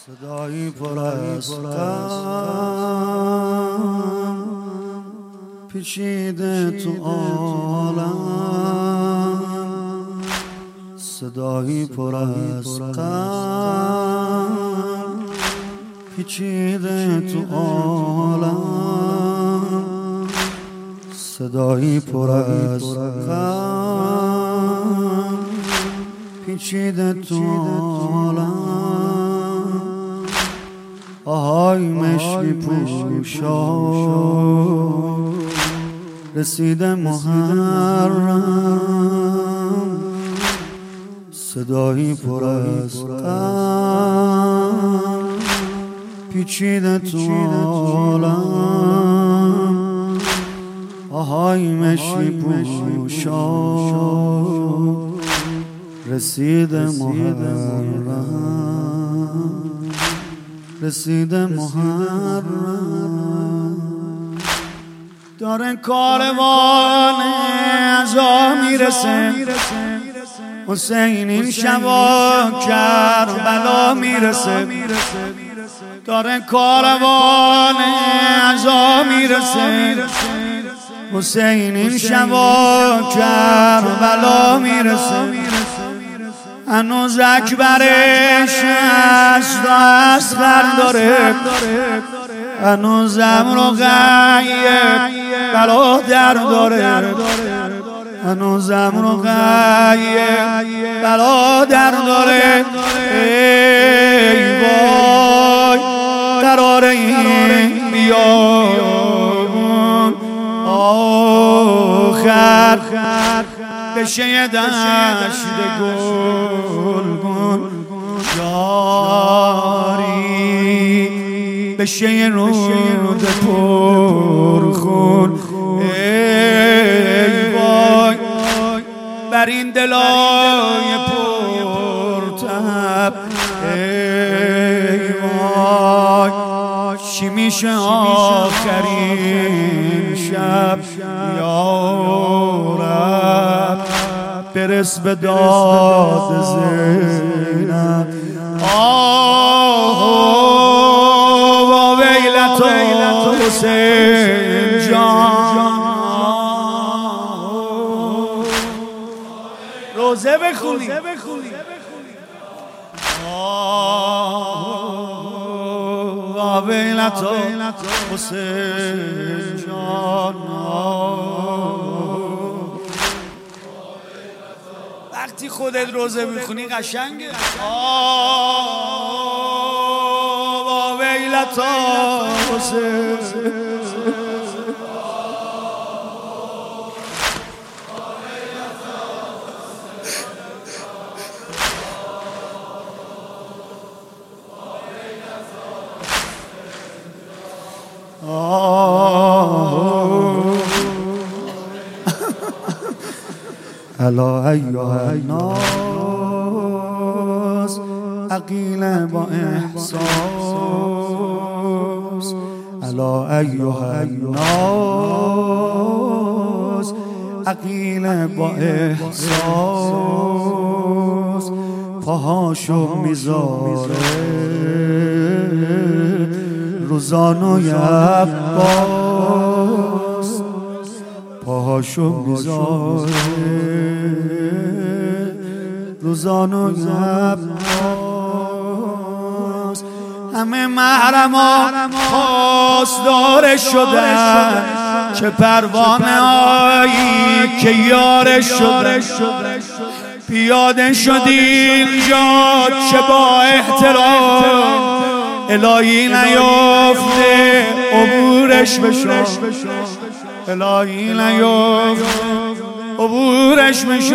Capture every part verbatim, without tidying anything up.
صدایی پر از غم پیچیده تو عالم، صدایی پر از غم پیچیده تو عالم، صدایی پر از غم پیچیده تو عالم. آهای مشکی پوشا رسیده محرم، صدایی پر از غم پیچیده تو عالم. آهای مشکی پوشا رسیده محرم، رسیده محرم. داره کاروان عزا میرسه، حسین این شبا کربلا میرسه. داره کاروان عزا میرسه، حسین این شبا کربلا میرسه. هنوز اکبرش هست و اصغر داره، هنوز امر و غیب برادر داره، هنوز امر و غیب برادر داره. ای وای قرار این بیابون آخر بشه یه دشت گلگون جاری، بشه یه رود پرخون. ای وای بر این دلای پرتب، ای وای چی میشه آخرین شب. یا رب برس به داد زینب. آه و ویلت حسین جان. روزه بخونی. آه و ویلت حسین جان. وقتی خودت روزه میخونی قشنگه. آه و ویلت حسین. الا ایها الناس عقیل با احساس. الا ایها الناس عقیل با احساس. پاهاشو میذاره روزان و عباس، پاهاشو میذاره روزان و عباس. همه محرما خواستار شدن، چه پروانه هایی که یار شدن. پیاده شدی اینجا چه با احترام، الهی نیافته عبورش بشو، الهی نیافته عبورش بشو.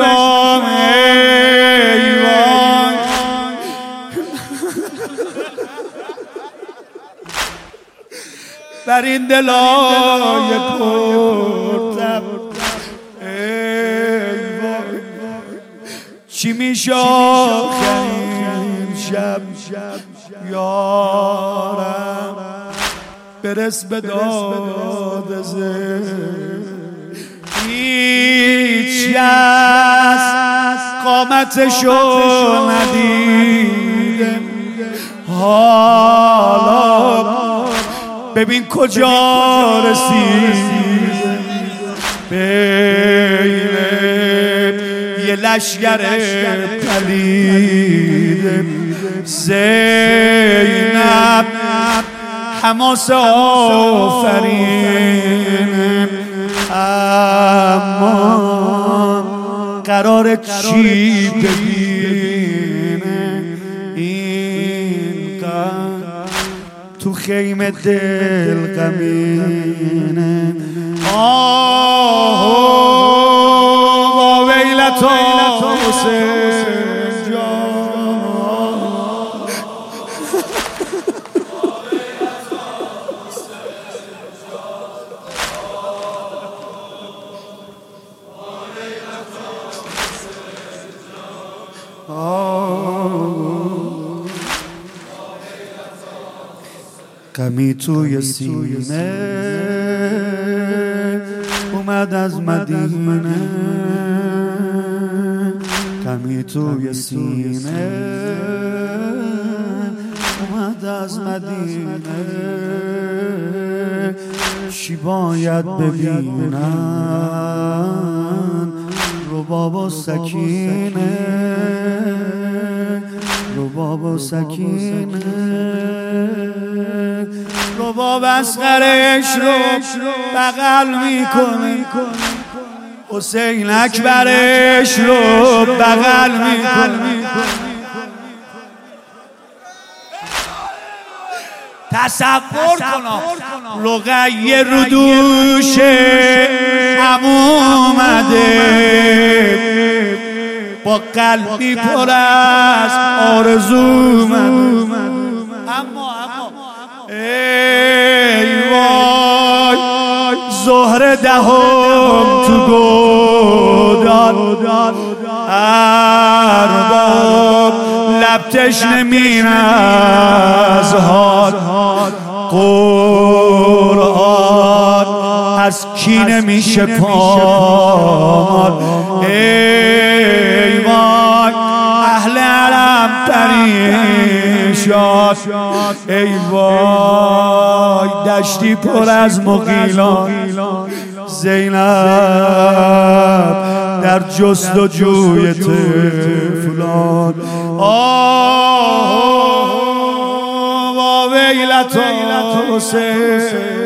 ای وای بر این دلای پرتب، ای وای چی میشه آخرین شب. یارم برس به داد زین. هیچ کس قامتشو ندیده، حالا ببین کجا رسید، بین یه لشگر پلید زینب حماس آفرین، اما قرار چی ببینه این قد تو خیمه دل غمینه. آه و ویلتا حسین جان، غمی توی سینه اومد از مدینه، غمی توی سینه اومد از مدینه. چی باید ببینن رباب و سکینه، رباب و سکینه. رباب اصغرش رو بغل میکنه، حسین اکبرش رو بغل میکنه. تصور کن رقیه رو دوش عمو اومده، با قلبی پر از آرزو اومده. اما ای وای زهر دهم تو گودال، ارباب لب تشنه مین از حال، قرآن از کینه میشه پال. ای وای اهل علم پریشان، ای وای دشتی پر از مغیلان. زینب در جست و جوی طفلان. آه و ویلتا حسین